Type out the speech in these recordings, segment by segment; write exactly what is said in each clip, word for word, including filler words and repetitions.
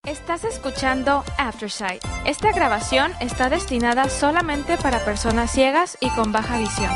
Estás escuchando Aftersight. Esta grabación está destinada solamente para personas ciegas y con baja visión.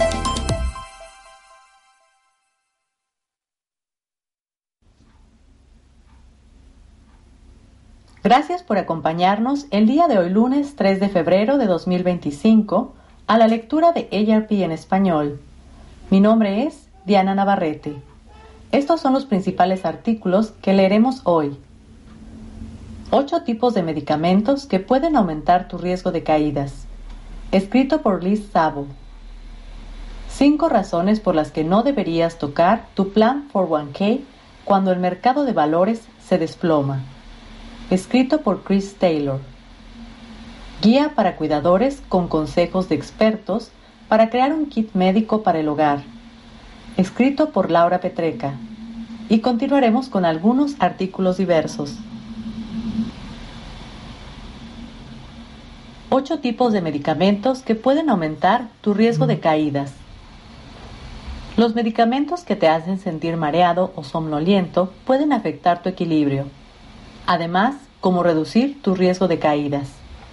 Gracias por acompañarnos el día de hoy, lunes tres de febrero de dos mil veinticinco, a la lectura de A R P en español. Mi nombre es Diana Navarrete. Estos son los principales artículos que leeremos hoy. Ocho tipos de medicamentos que pueden aumentar tu riesgo de caídas. Escrito por Liz Szabo. Cinco razones por las que no deberías tocar tu plan cuatro uno K cuando el mercado de valores se desploma. Escrito por Chris Taylor. Guía para cuidadores con consejos de expertos para crear un kit médico para el hogar. Escrito por Laura Petreca. Y continuaremos con algunos artículos diversos. Ocho tipos de medicamentos que pueden aumentar tu riesgo de caídas. Los medicamentos que te hacen sentir mareado o somnoliento pueden afectar tu equilibrio, además como reducir tu riesgo de caídas.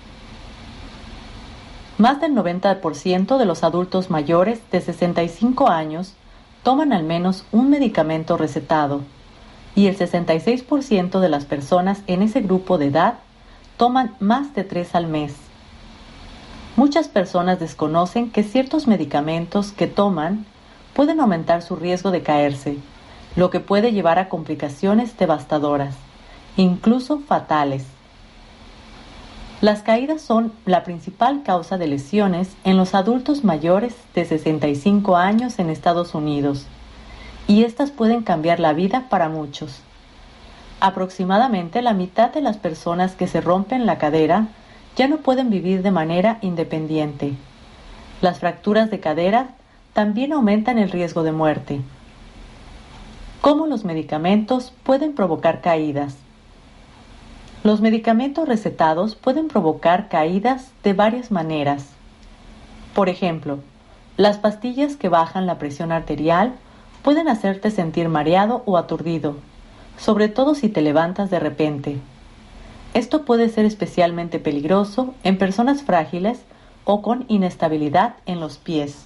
Más del noventa por ciento de los adultos mayores de sesenta y cinco años toman al menos un medicamento recetado, y el sesenta y seis por ciento de las personas en ese grupo de edad toman más de tres al mes. Muchas personas desconocen que ciertos medicamentos que toman pueden aumentar su riesgo de caerse, lo que puede llevar a complicaciones devastadoras, incluso fatales. Las caídas son la principal causa de lesiones en los adultos mayores de sesenta y cinco años en Estados Unidos, y estas pueden cambiar la vida para muchos. Aproximadamente la mitad de las personas que se rompen la cadera ya no pueden vivir de manera independiente. Las fracturas de cadera también aumentan el riesgo de muerte. ¿Cómo los medicamentos pueden provocar caídas? Los medicamentos recetados pueden provocar caídas de varias maneras. Por ejemplo, las pastillas que bajan la presión arterial pueden hacerte sentir mareado o aturdido, sobre todo si te levantas de repente. Esto puede ser especialmente peligroso en personas frágiles o con inestabilidad en los pies.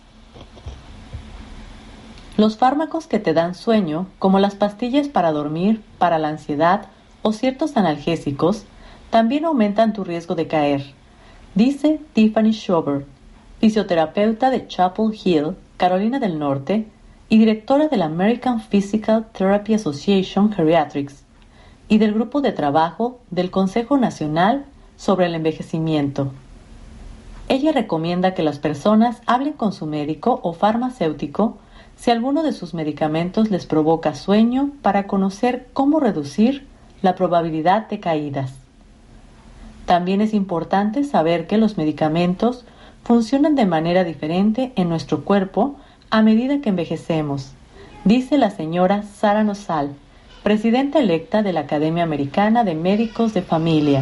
Los fármacos que te dan sueño, como las pastillas para dormir, para la ansiedad o ciertos analgésicos, también aumentan tu riesgo de caer, dice Tiffany Schubert, fisioterapeuta de Chapel Hill, Carolina del Norte, y directora de la American Physical Therapy Association Geriatrics, y del Grupo de Trabajo del Consejo Nacional sobre el Envejecimiento. Ella recomienda que las personas hablen con su médico o farmacéutico si alguno de sus medicamentos les provoca sueño para conocer cómo reducir la probabilidad de caídas. También es importante saber que los medicamentos funcionan de manera diferente en nuestro cuerpo a medida que envejecemos, dice la señora Sara Nosal, presidenta electa de la Academia Americana de Médicos de Familia.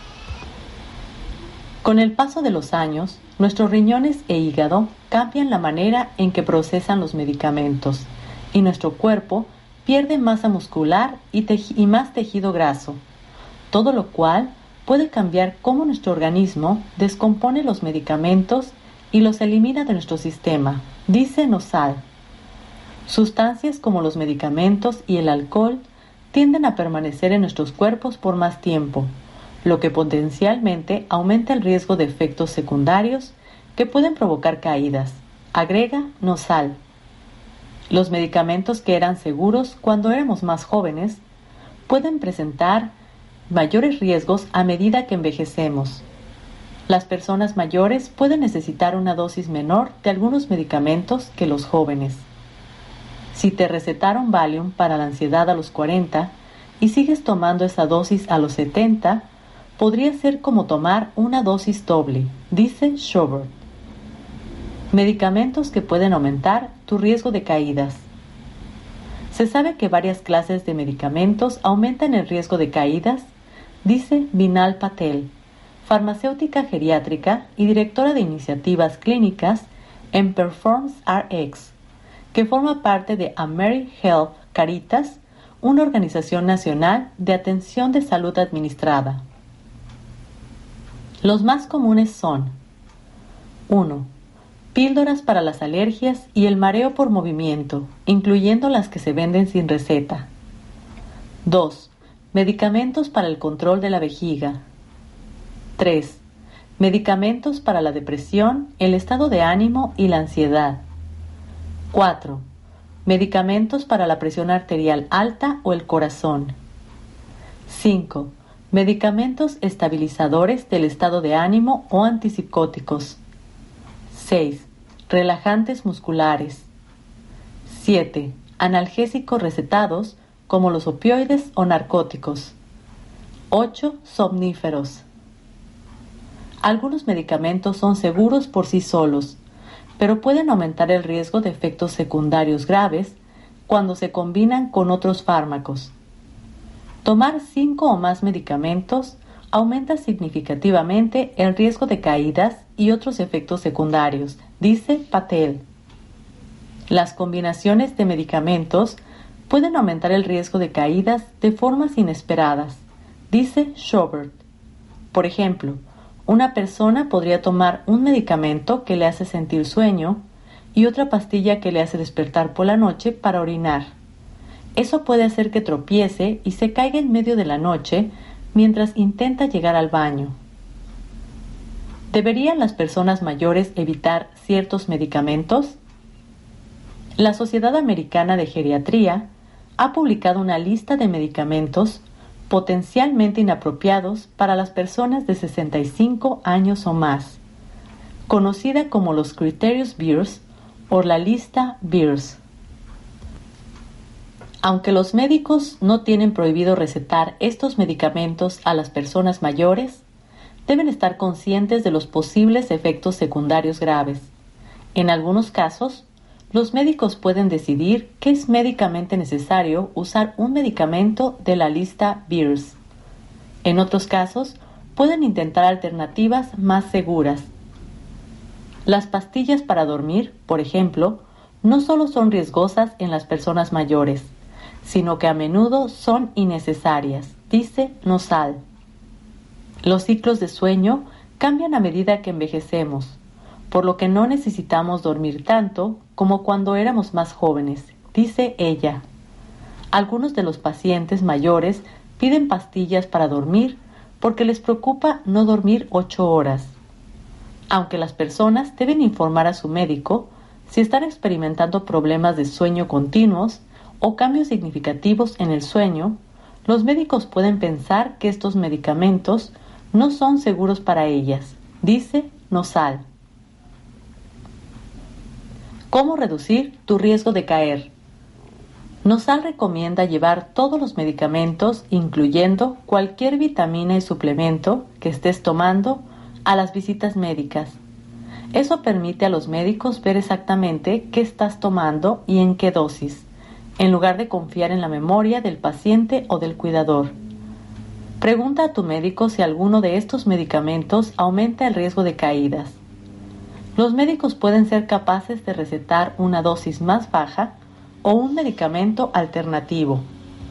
Con el paso de los años, nuestros riñones e hígado cambian la manera en que procesan los medicamentos y nuestro cuerpo pierde masa muscular y, tej- y más tejido graso, todo lo cual puede cambiar cómo nuestro organismo descompone los medicamentos y los elimina de nuestro sistema, dice Nosal. Sustancias como los medicamentos y el alcohol tienden a permanecer en nuestros cuerpos por más tiempo, lo que potencialmente aumenta el riesgo de efectos secundarios que pueden provocar caídas, agrega Nosal. Los medicamentos que eran seguros cuando éramos más jóvenes pueden presentar mayores riesgos a medida que envejecemos. Las personas mayores pueden necesitar una dosis menor de algunos medicamentos que los jóvenes. Si te recetaron Valium para la ansiedad a los cuarenta y sigues tomando esa dosis a los setenta, podría ser como tomar una dosis doble, dice Schubert. Medicamentos que pueden aumentar tu riesgo de caídas. Se sabe que varias clases de medicamentos aumentan el riesgo de caídas, dice Vinal Patel, farmacéutica geriátrica y directora de iniciativas clínicas en Performs R X, que forma parte de AmeriHealth Caritas, una organización nacional de atención de salud administrada. Los más comunes son: uno. Píldoras para las alergias y el mareo por movimiento, incluyendo las que se venden sin receta. dos. Medicamentos para el control de la vejiga. tres. Medicamentos para la depresión, el estado de ánimo y la ansiedad. cuatro. Medicamentos para la presión arterial alta o el corazón. cinco. Medicamentos estabilizadores del estado de ánimo o antipsicóticos. seis. Relajantes musculares. siete. Analgésicos recetados como los opioides o narcóticos. ocho. Somníferos. Algunos medicamentos son seguros por sí solos, pero pueden aumentar el riesgo de efectos secundarios graves cuando se combinan con otros fármacos. Tomar cinco o más medicamentos aumenta significativamente el riesgo de caídas y otros efectos secundarios, dice Patel. Las combinaciones de medicamentos pueden aumentar el riesgo de caídas de formas inesperadas, dice Schobert. Por ejemplo, una persona podría tomar un medicamento que le hace sentir sueño y otra pastilla que le hace despertar por la noche para orinar. Eso puede hacer que tropiece y se caiga en medio de la noche mientras intenta llegar al baño. ¿Deberían las personas mayores evitar ciertos medicamentos? La Sociedad Americana de Geriatría ha publicado una lista de medicamentos potencialmente inapropiados para las personas de sesenta y cinco años o más, conocida como los Criterios Beers o la lista Beers. Aunque los médicos no tienen prohibido recetar estos medicamentos a las personas mayores, deben estar conscientes de los posibles efectos secundarios graves. En algunos casos, los médicos pueden decidir que es médicamente necesario usar un medicamento de la lista Beers. En otros casos, pueden intentar alternativas más seguras. Las pastillas para dormir, por ejemplo, no solo son riesgosas en las personas mayores, sino que a menudo son innecesarias, dice Nosal. Los ciclos de sueño cambian a medida que envejecemos, por lo que no necesitamos dormir tanto como cuando éramos más jóvenes, dice ella. Algunos de los pacientes mayores piden pastillas para dormir porque les preocupa no dormir ocho horas. Aunque las personas deben informar a su médico si están experimentando problemas de sueño continuos o cambios significativos en el sueño, los médicos pueden pensar que estos medicamentos no son seguros para ellas, dice Nosal. ¿Cómo reducir tu riesgo de caer? Nosal recomienda llevar todos los medicamentos, incluyendo cualquier vitamina y suplemento que estés tomando, a las visitas médicas. Eso permite a los médicos ver exactamente qué estás tomando y en qué dosis, en lugar de confiar en la memoria del paciente o del cuidador. Pregunta a tu médico si alguno de estos medicamentos aumenta el riesgo de caídas. Los médicos pueden ser capaces de recetar una dosis más baja o un medicamento alternativo.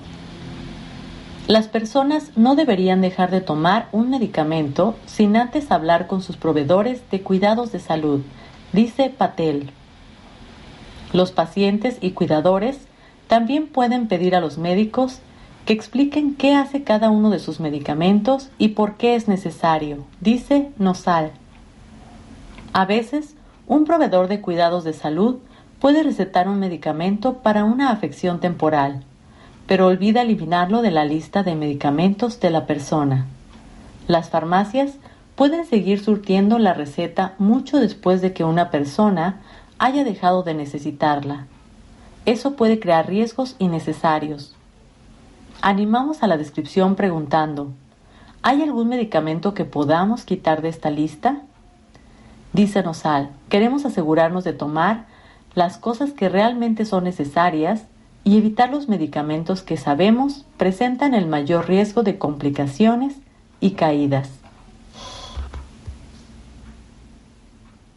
Las personas no deberían dejar de tomar un medicamento sin antes hablar con sus proveedores de cuidados de salud, dice Patel. Los pacientes y cuidadores también pueden pedir a los médicos que expliquen qué hace cada uno de sus medicamentos y por qué es necesario, dice Nosal. A veces, un proveedor de cuidados de salud puede recetar un medicamento para una afección temporal, pero olvida eliminarlo de la lista de medicamentos de la persona. Las farmacias pueden seguir surtiendo la receta mucho después de que una persona haya dejado de necesitarla. Eso puede crear riesgos innecesarios. Animamos a la descripción preguntando: ¿hay algún medicamento que podamos quitar de esta lista? Dice Nosal, queremos asegurarnos de tomar las cosas que realmente son necesarias y evitar los medicamentos que sabemos presentan el mayor riesgo de complicaciones y caídas.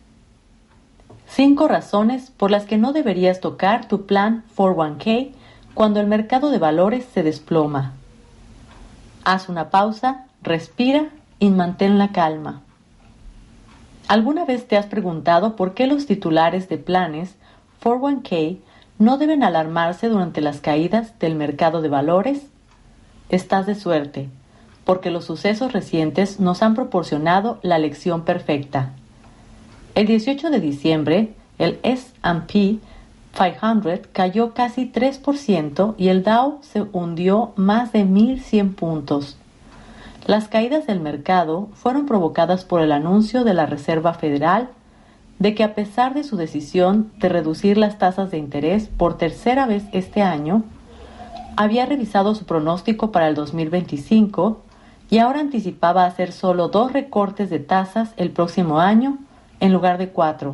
Cinco razones por las que no deberías tocar tu plan cuatro uno k cuando el mercado de valores se desploma. Haz una pausa, respira y mantén la calma. ¿Alguna vez te has preguntado por qué los titulares de planes cuatro uno K no deben alarmarse durante las caídas del mercado de valores? Estás de suerte, porque los sucesos recientes nos han proporcionado la lección perfecta. El dieciocho de diciembre, el S and P quinientos cayó casi tres por ciento y el Dow se hundió más de mil cien puntos. Las caídas del mercado fueron provocadas por el anuncio de la Reserva Federal de que, a pesar de su decisión de reducir las tasas de interés por tercera vez este año, había revisado su pronóstico para el dos mil veinticinco y ahora anticipaba hacer solo dos recortes de tasas el próximo año en lugar de cuatro.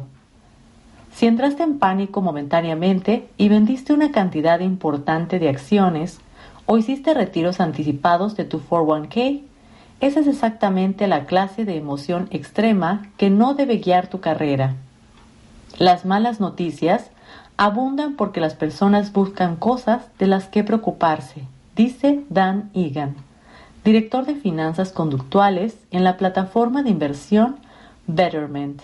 Si entraste en pánico momentáneamente y vendiste una cantidad importante de acciones o hiciste retiros anticipados de tu cuatro uno K, esa es exactamente la clase de emoción extrema que no debe guiar tu carrera. Las malas noticias abundan porque las personas buscan cosas de las que preocuparse, dice Dan Egan, director de finanzas conductuales en la plataforma de inversión Betterment.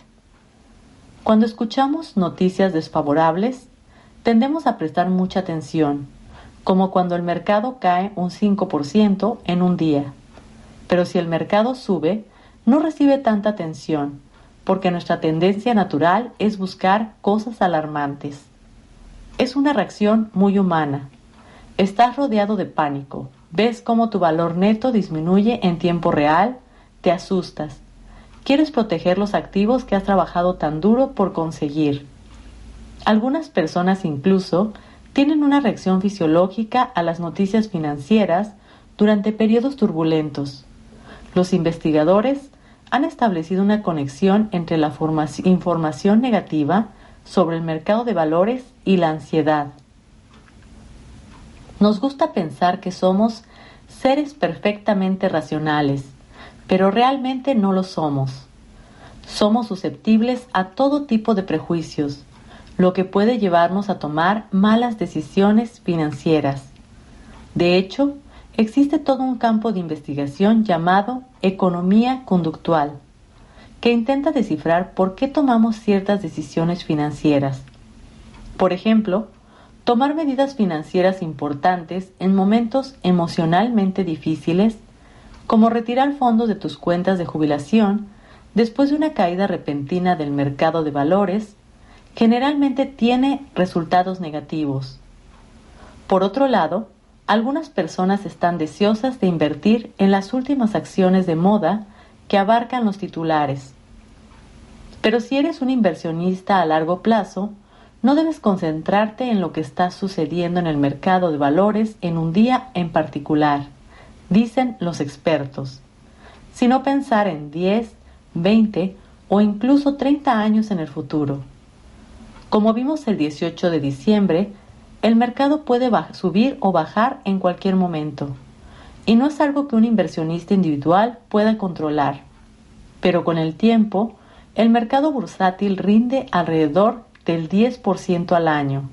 Cuando escuchamos noticias desfavorables, tendemos a prestar mucha atención, como cuando el mercado cae un cinco por ciento en un día. Pero si el mercado sube, no recibe tanta atención, porque nuestra tendencia natural es buscar cosas alarmantes. Es una reacción muy humana. Estás rodeado de pánico, ves cómo tu valor neto disminuye en tiempo real, te asustas. Quieres proteger los activos que has trabajado tan duro por conseguir. Algunas personas incluso tienen una reacción fisiológica a las noticias financieras durante periodos turbulentos. Los investigadores han establecido una conexión entre la formación, información negativa sobre el mercado de valores y la ansiedad. Nos gusta pensar que somos seres perfectamente racionales, pero realmente no lo somos. Somos susceptibles a todo tipo de prejuicios, lo que puede llevarnos a tomar malas decisiones financieras. De hecho, existe todo un campo de investigación llamado economía conductual, que intenta descifrar por qué tomamos ciertas decisiones financieras. Por ejemplo, tomar medidas financieras importantes en momentos emocionalmente difíciles, como retirar fondos de tus cuentas de jubilación después de una caída repentina del mercado de valores, generalmente tiene resultados negativos. Por otro lado, algunas personas están deseosas de invertir en las últimas acciones de moda que abarcan los titulares. Pero si eres un inversionista a largo plazo, no debes concentrarte en lo que está sucediendo en el mercado de valores en un día en particular, dicen los expertos, sino pensar en diez, veinte o incluso treinta años en el futuro. Como vimos el dieciocho de diciembre, el mercado puede subir o bajar en cualquier momento, y no es algo que un inversionista individual pueda controlar. Pero con el tiempo, el mercado bursátil rinde alrededor del diez por ciento al año.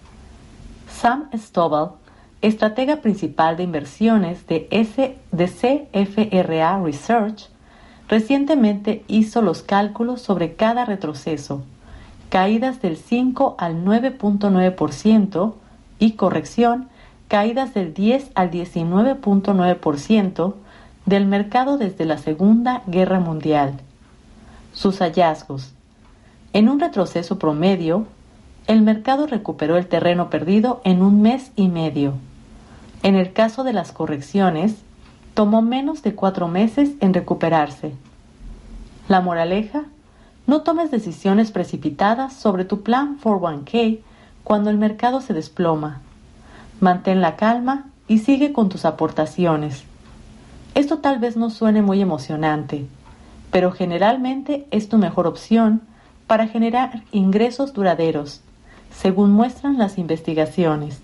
Sam Stovall, estratega principal de inversiones de, S, de C F R A Research, recientemente hizo los cálculos sobre cada retroceso, caídas del cinco al nueve punto nueve por ciento y corrección, caídas del diez al diecinueve punto nueve por ciento del mercado desde la Segunda Guerra Mundial. Sus hallazgos. En un retroceso promedio, el mercado recuperó el terreno perdido en un mes y medio. En el caso de las correcciones, tomó menos de cuatro meses en recuperarse. La moraleja: no tomes decisiones precipitadas sobre tu plan cuatro uno K cuando el mercado se desploma. Mantén la calma y sigue con tus aportaciones. Esto tal vez no suene muy emocionante, pero generalmente es tu mejor opción para generar ingresos duraderos, según muestran las investigaciones.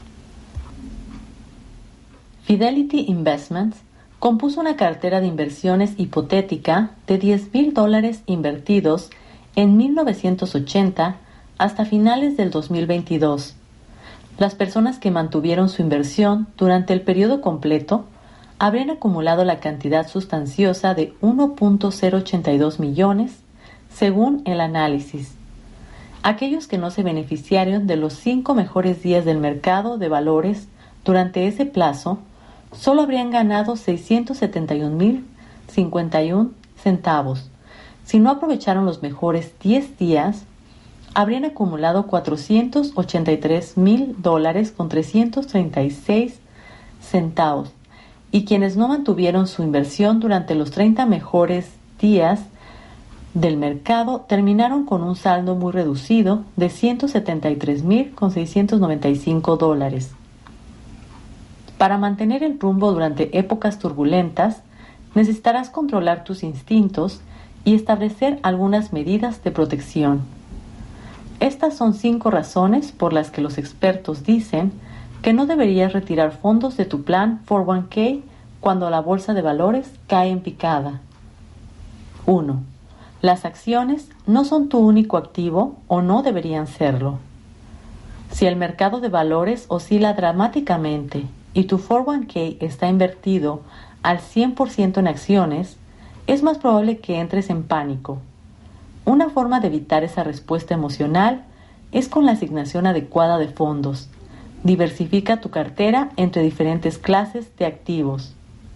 Fidelity Investments compuso una cartera de inversiones hipotética de diez mil dólares invertidos en mil novecientos ochenta hasta finales del dos mil veintidós. Las personas que mantuvieron su inversión durante el periodo completo habrían acumulado la cantidad sustanciosa de uno punto cero ochenta y dos millones, según el análisis. Aquellos que no se beneficiaron de los cinco mejores días del mercado de valores durante ese plazo solo habrían ganado seiscientos setenta y un mil cincuenta y uno centavos. Si no aprovecharon los mejores diez días, habrían acumulado cuatrocientos ochenta y tres mil dólares con trescientos treinta y seis centavos. Y quienes no mantuvieron su inversión durante los treinta mejores días del mercado terminaron con un saldo muy reducido de ciento setenta y tres mil con seiscientos noventa y cinco dólares. Para mantener el rumbo durante épocas turbulentas, necesitarás controlar tus instintos y establecer algunas medidas de protección. Estas son cinco razones por las que los expertos dicen que no deberías retirar fondos de tu plan cuatro uno K cuando la bolsa de valores cae en picada. uno. Las acciones no son tu único activo o no deberían serlo. Si el mercado de valores oscila dramáticamente y tu cuatro uno K está invertido al cien por ciento en acciones, es más probable que entres en pánico. Una forma de evitar esa respuesta emocional es con la asignación adecuada de fondos. Diversifica tu cartera entre diferentes clases de activos.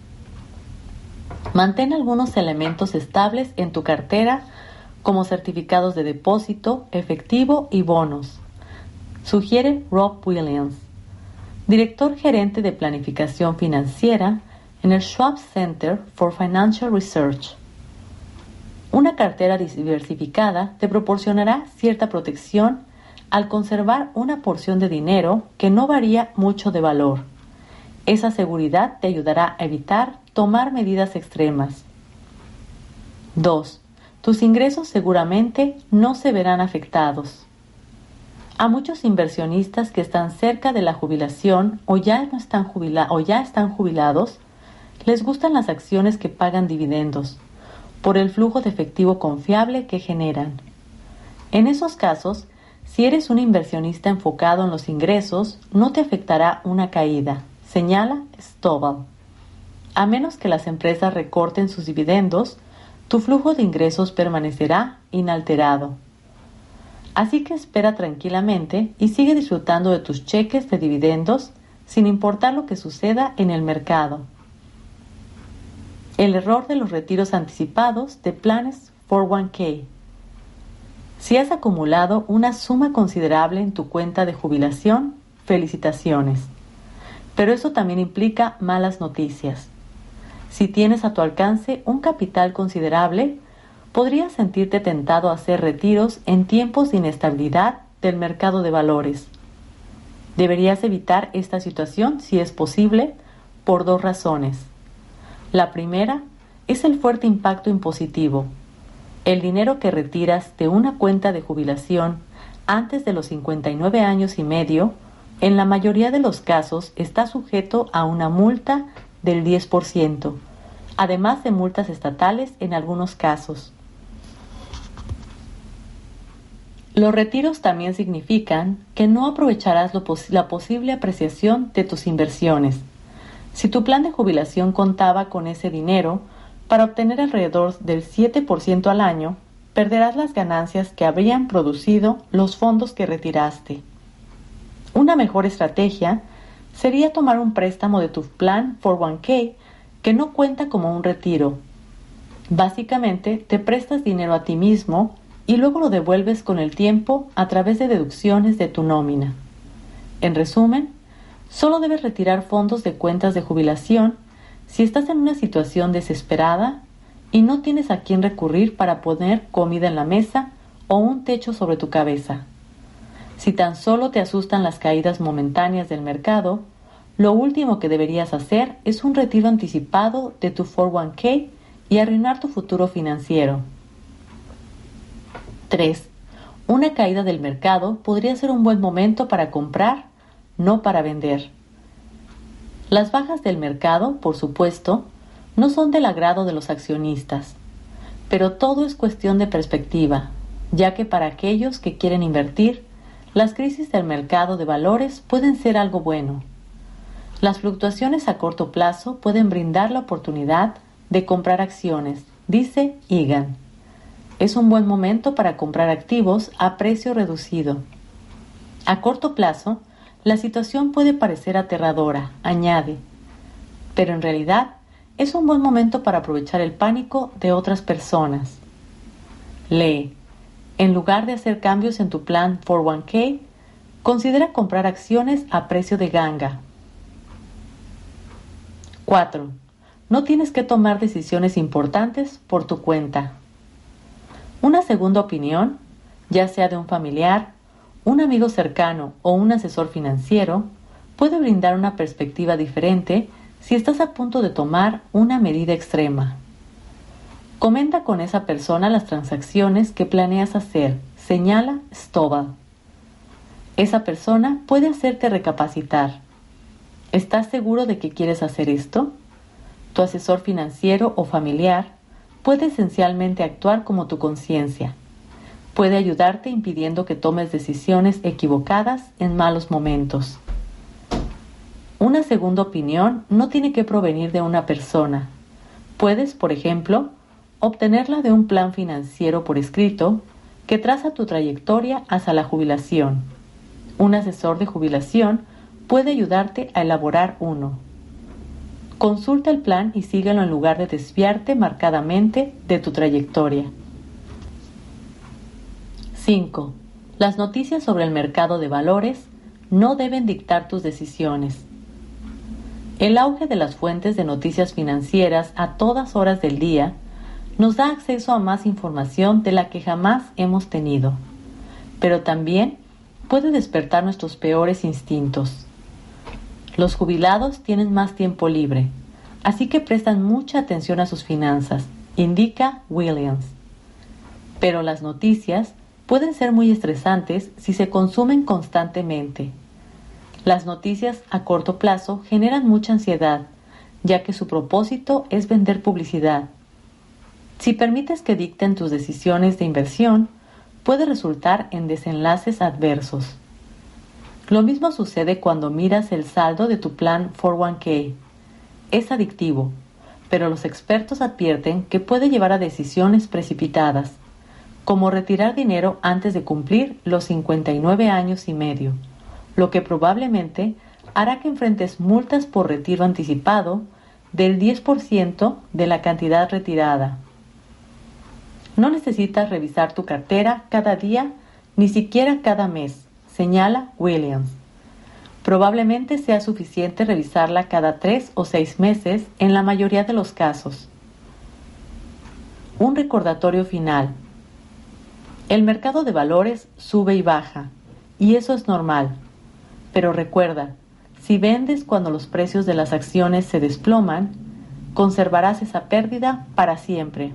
Mantén algunos elementos estables en tu cartera como certificados de depósito, efectivo y bonos. Sugiere Rob Williams, director gerente de planificación financiera en el Schwab Center for Financial Research. Una cartera diversificada te proporcionará cierta protección al conservar una porción de dinero que no varía mucho de valor. Esa seguridad te ayudará a evitar tomar medidas extremas. dos. Tus ingresos seguramente no se verán afectados. A muchos inversionistas que están cerca de la jubilación o ya, no están jubila- o ya están jubilados, les gustan las acciones que pagan dividendos, por el flujo de efectivo confiable que generan. En esos casos, si eres un inversionista enfocado en los ingresos, no te afectará una caída, señala Stovall. A menos que las empresas recorten sus dividendos, tu flujo de ingresos permanecerá inalterado. Así que espera tranquilamente y sigue disfrutando de tus cheques de dividendos sin importar lo que suceda en el mercado. El error de los retiros anticipados de planes cuatro uno K. Si has acumulado una suma considerable en tu cuenta de jubilación, felicitaciones. Pero eso también implica malas noticias. Si tienes a tu alcance un capital considerable, podrías sentirte tentado a hacer retiros en tiempos de inestabilidad del mercado de valores. Deberías evitar esta situación si es posible por dos razones. La primera es el fuerte impacto impositivo. El dinero que retiras de una cuenta de jubilación antes de los cincuenta y nueve años y medio, en la mayoría de los casos está sujeto a una multa del diez por ciento, además de multas estatales en algunos casos. Los retiros también significan que no aprovecharás lo pos- la posible apreciación de tus inversiones. Si tu plan de jubilación contaba con ese dinero para obtener alrededor del siete por ciento al año, perderás las ganancias que habrían producido los fondos que retiraste. Una mejor estrategia sería tomar un préstamo de tu plan cuatro uno K que no cuenta como un retiro. Básicamente, te prestas dinero a ti mismo y luego lo devuelves con el tiempo a través de deducciones de tu nómina. En resumen, solo debes retirar fondos de cuentas de jubilación si estás en una situación desesperada y no tienes a quién recurrir para poner comida en la mesa o un techo sobre tu cabeza. Si tan solo te asustan las caídas momentáneas del mercado, lo último que deberías hacer es un retiro anticipado de tu cuatro uno K y arruinar tu futuro financiero. tres. Una caída del mercado podría ser un buen momento para comprar, no para vender. Las bajas del mercado, por supuesto, no son del agrado de los accionistas, pero todo es cuestión de perspectiva, ya que para aquellos que quieren invertir, Las crisis del mercado de valores pueden ser algo bueno. Las fluctuaciones a corto plazo pueden brindar la oportunidad de comprar acciones, dice Egan. Es un buen momento para comprar activos a precio reducido. A corto plazo, la situación puede parecer aterradora, añade, pero en realidad es un buen momento para aprovechar el pánico de otras personas. Lee. En lugar de hacer cambios en tu plan cuatro uno k, considera comprar acciones a precio de ganga. cuatro. No tienes que tomar decisiones importantes por tu cuenta. Una segunda opinión, ya sea de un familiar, un amigo cercano o un asesor financiero, puede brindar una perspectiva diferente si estás a punto de tomar una medida extrema. Comenta con esa persona las transacciones que planeas hacer, señala Stovall. Esa persona puede hacerte recapacitar. ¿Estás seguro de que quieres hacer esto? Tu asesor financiero o familiar puede esencialmente actuar como tu conciencia. Puede ayudarte impidiendo que tomes decisiones equivocadas en malos momentos. Una segunda opinión no tiene que provenir de una persona. Puedes, por ejemplo, obtenerla de un plan financiero por escrito que traza tu trayectoria hasta la jubilación. Un asesor de jubilación puede ayudarte a elaborar uno. Consulta el plan y síguelo en lugar de desviarte marcadamente de tu trayectoria. cinco. Las noticias sobre el mercado de valores no deben dictar tus decisiones. El auge de las fuentes de noticias financieras a todas horas del día nos da acceso a más información de la que jamás hemos tenido, pero también puede despertar nuestros peores instintos. Los jubilados tienen más tiempo libre, así que prestan mucha atención a sus finanzas, indica Williams. Pero las noticias pueden ser muy estresantes si se consumen constantemente. Las noticias a corto plazo generan mucha ansiedad, ya que su propósito es vender publicidad. Si permites que dicten tus decisiones de inversión, puede resultar en desenlaces adversos. Lo mismo sucede cuando miras el saldo de tu plan cuatro uno k. Es adictivo, pero los expertos advierten que puede llevar a decisiones precipitadas, como retirar dinero antes de cumplir los cincuenta y nueve años y medio, lo que probablemente hará que enfrentes multas por retiro anticipado del diez por ciento de la cantidad retirada. No necesitas revisar tu cartera cada día, ni siquiera cada mes, señala Williams. Probablemente sea suficiente revisarla cada tres o seis meses en la mayoría de los casos. Un recordatorio final. El mercado de valores sube y baja, y eso es normal. Pero recuerda, si vendes cuando los precios de las acciones se desploman, conservarás esa pérdida para siempre.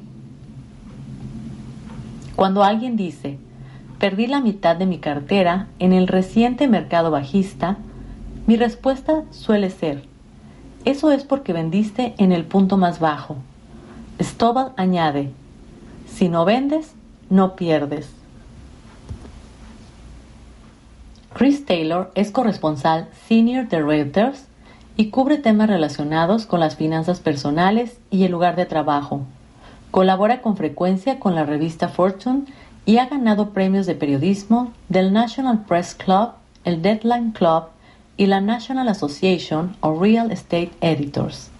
Cuando alguien dice, perdí la mitad de mi cartera en el reciente mercado bajista, mi respuesta suele ser, eso es porque vendiste en el punto más bajo. Stovall añade, si no vendes, no pierdes. Chris Taylor es corresponsal senior de Reuters y cubre temas relacionados con las finanzas personales y el lugar de trabajo. Colabora con frecuencia con la revista Fortune y ha ganado premios de periodismo del National Press Club, el Deadline Club y la National Association of Real Estate Editors.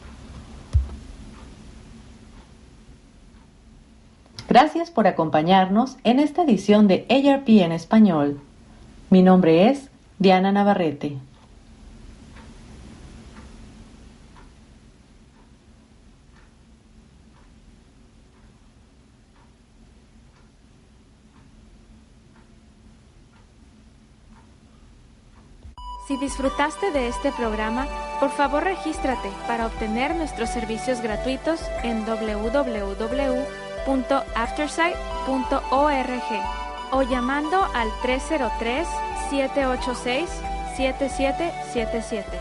Gracias por acompañarnos en esta edición de A R P en español. Mi nombre es Diana Navarrete. Si disfrutaste de este programa, por favor regístrate para obtener nuestros servicios gratuitos en doble u doble u doble u punto aftersight punto org o llamando al tres cero tres, siete ocho seis, siete siete siete siete.